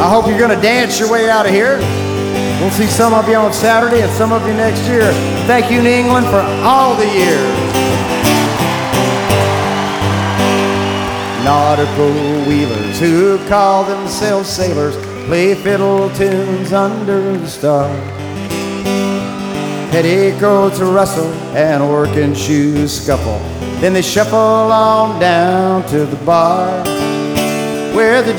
I hope you're going to dance your way out of here. We'll see some of you on Saturday and some of you next year. Thank you, New England, for all the years. Nautical wheelers who call themselves sailors play fiddle tunes under the stars. Petticoats rustle and working shoes scuffle. Then they shuffle on down to the bar where the